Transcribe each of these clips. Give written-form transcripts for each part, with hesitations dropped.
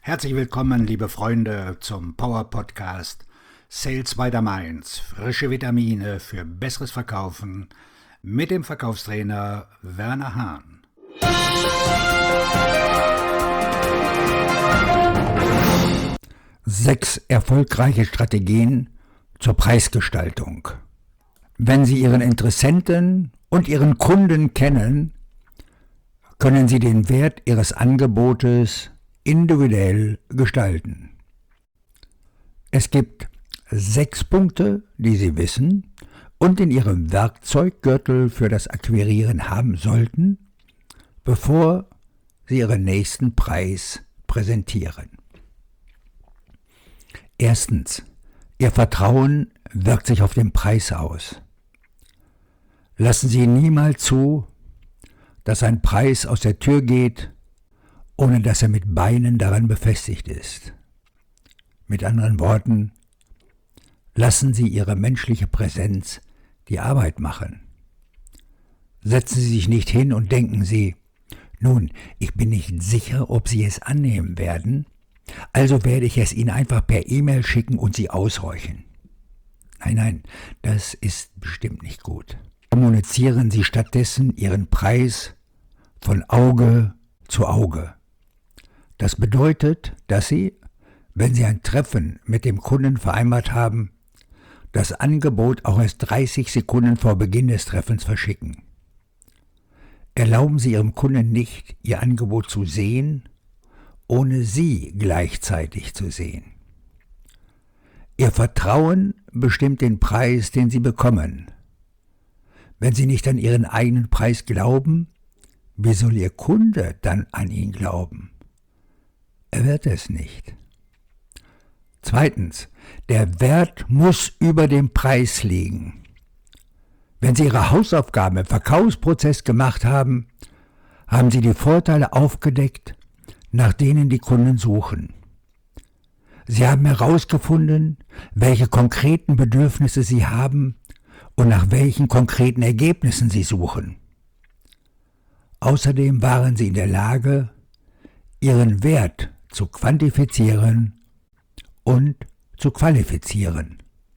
Herzlich willkommen, liebe Freunde, zum Power Podcast Sales by the Mainz. Frische Vitamine für besseres Verkaufen mit dem Verkaufstrainer Werner Hahn. Sechs erfolgreiche Strategien zur Preisgestaltung. Wenn Sie Ihren Interessenten und Ihren Kunden kennen, können Sie den Wert Ihres Angebotes individuell gestalten. Es gibt 6 Punkte, die Sie wissen und in Ihrem Werkzeuggürtel für das Akquirieren haben sollten, bevor Sie Ihren nächsten Preis präsentieren. Erstens, Ihr Vertrauen wirkt sich auf den Preis aus. Lassen Sie niemals zu, dass ein Preis aus der Tür geht, ohne dass er mit Beinen daran befestigt ist. Mit anderen Worten, lassen Sie Ihre menschliche Präsenz die Arbeit machen. Setzen Sie sich nicht hin und denken Sie, nun, ich bin nicht sicher, ob Sie es annehmen werden, also werde ich es Ihnen einfach per E-Mail schicken und Sie aushorchen. Nein, das ist bestimmt nicht gut. Kommunizieren Sie stattdessen Ihren Preis von Auge zu Auge. Das bedeutet, dass Sie, wenn Sie ein Treffen mit dem Kunden vereinbart haben, das Angebot auch erst 30 Sekunden vor Beginn des Treffens verschicken. Erlauben Sie Ihrem Kunden nicht, Ihr Angebot zu sehen, ohne Sie gleichzeitig zu sehen. Ihr Vertrauen bestimmt den Preis, den Sie bekommen. Wenn Sie nicht an Ihren eigenen Preis glauben, wie soll Ihr Kunde dann an ihn glauben? Er wird es nicht. Zweitens, der Wert muss über dem Preis liegen. Wenn Sie Ihre Hausaufgaben im Verkaufsprozess gemacht haben, haben Sie die Vorteile aufgedeckt, nach denen die Kunden suchen. Sie haben herausgefunden, welche konkreten Bedürfnisse Sie haben und nach welchen konkreten Ergebnissen Sie suchen. Außerdem waren Sie in der Lage, Ihren Wert zu quantifizieren und zu qualifizieren.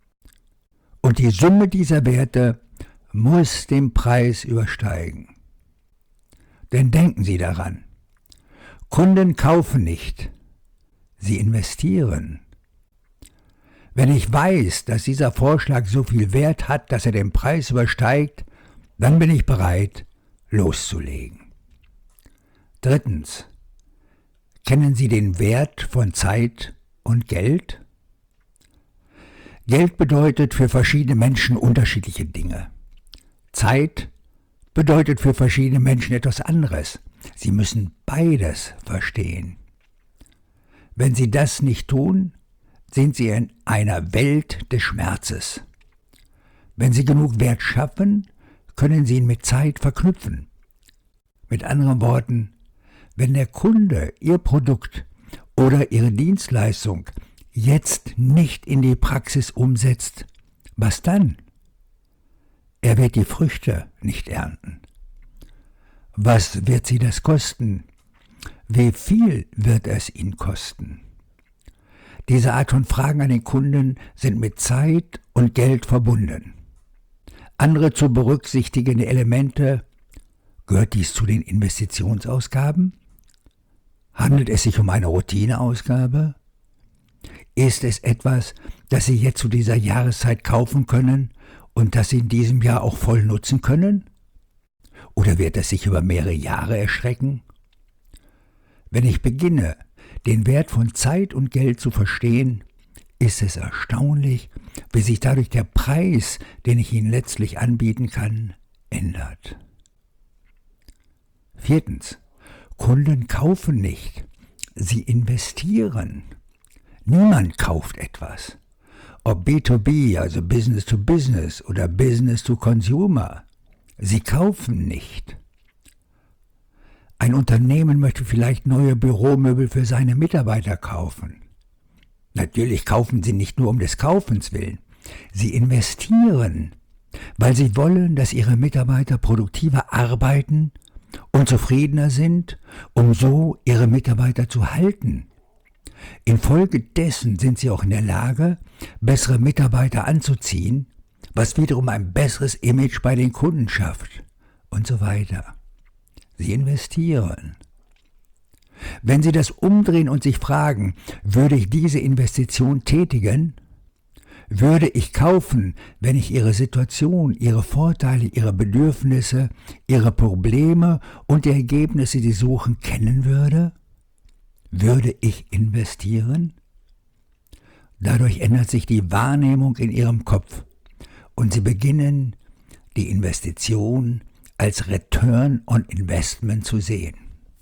Und die Summe dieser Werte muss den Preis übersteigen. Denn denken Sie daran, Kunden kaufen nicht, sie investieren. Wenn ich weiß, dass dieser Vorschlag so viel Wert hat, dass er den Preis übersteigt, dann bin ich bereit, loszulegen. Drittens, kennen Sie den Wert von Zeit und Geld? Geld bedeutet für verschiedene Menschen unterschiedliche Dinge. Zeit bedeutet für verschiedene Menschen etwas anderes. Sie müssen beides verstehen. Wenn Sie das nicht tun, sind Sie in einer Welt des Schmerzes. Wenn Sie genug Wert schaffen, können Sie ihn mit Zeit verknüpfen. Mit anderen Worten, wenn der Kunde Ihr Produkt oder Ihre Dienstleistung jetzt nicht in die Praxis umsetzt, was dann? Er wird die Früchte nicht ernten. Was wird Sie das kosten? Wie viel wird es ihn kosten? Diese Art von Fragen an den Kunden sind mit Zeit und Geld verbunden. Andere zu berücksichtigende Elemente: Gehört dies zu den Investitionsausgaben? Handelt es sich um eine Routineausgabe? Ist es etwas, das Sie jetzt zu dieser Jahreszeit kaufen können und das Sie in diesem Jahr auch voll nutzen können? Oder wird es sich über mehrere Jahre erstrecken? Wenn ich beginne, den Wert von Zeit und Geld zu verstehen, ist es erstaunlich, wie sich dadurch der Preis, den ich Ihnen letztlich anbieten kann, ändert. Viertens, Kunden kaufen nicht, sie investieren. Niemand kauft etwas. Ob B2B, also Business to Business oder Business to Consumer, sie kaufen nicht. Ein Unternehmen möchte vielleicht neue Büromöbel für seine Mitarbeiter kaufen. Natürlich kaufen sie nicht nur um des Kaufens willen. Sie investieren, weil sie wollen, dass ihre Mitarbeiter produktiver arbeiten und zufriedener sind, um so ihre Mitarbeiter zu halten. Infolgedessen sind Sie auch in der Lage, bessere Mitarbeiter anzuziehen, was wiederum ein besseres Image bei den Kunden schafft und so weiter. Sie investieren. Wenn Sie das umdrehen und sich fragen, würde ich diese Investition tätigen? Würde ich kaufen, wenn ich Ihre Situation, Ihre Vorteile, Ihre Bedürfnisse, Ihre Probleme und die Ergebnisse, die Sie suchen, kennen würde? Würde ich investieren? Dadurch ändert sich die Wahrnehmung in Ihrem Kopf und Sie beginnen, die Investition als Return on Investment zu sehen.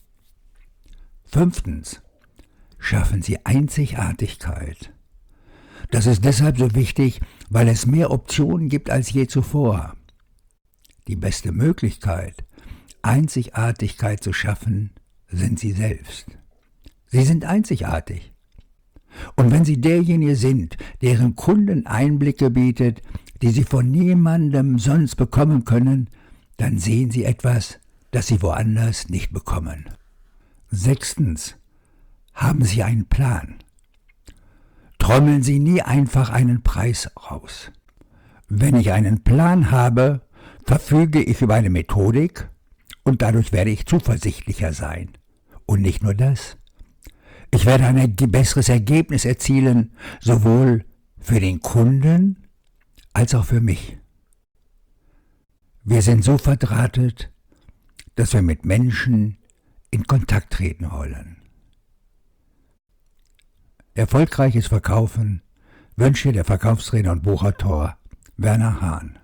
5. Schaffen Sie Einzigartigkeit. Das ist deshalb so wichtig, weil es mehr Optionen gibt als je zuvor. Die beste Möglichkeit, Einzigartigkeit zu schaffen, sind Sie selbst. Sie sind einzigartig. Und wenn Sie derjenige sind, der Ihren Kunden Einblicke bietet, die Sie von niemandem sonst bekommen können, dann sehen Sie etwas, das Sie woanders nicht bekommen. 6. Haben Sie einen Plan. Trommeln Sie nie einfach einen Preis raus. Wenn ich einen Plan habe, verfüge ich über eine Methodik und dadurch werde ich zuversichtlicher sein. Und nicht nur das. Ich werde ein besseres Ergebnis erzielen, sowohl für den Kunden als auch für mich. Wir sind so verdrahtet, dass wir mit Menschen in Kontakt treten wollen. Erfolgreiches Verkaufen wünscht dir der Verkaufstrainer und Buchautor Werner Hahn.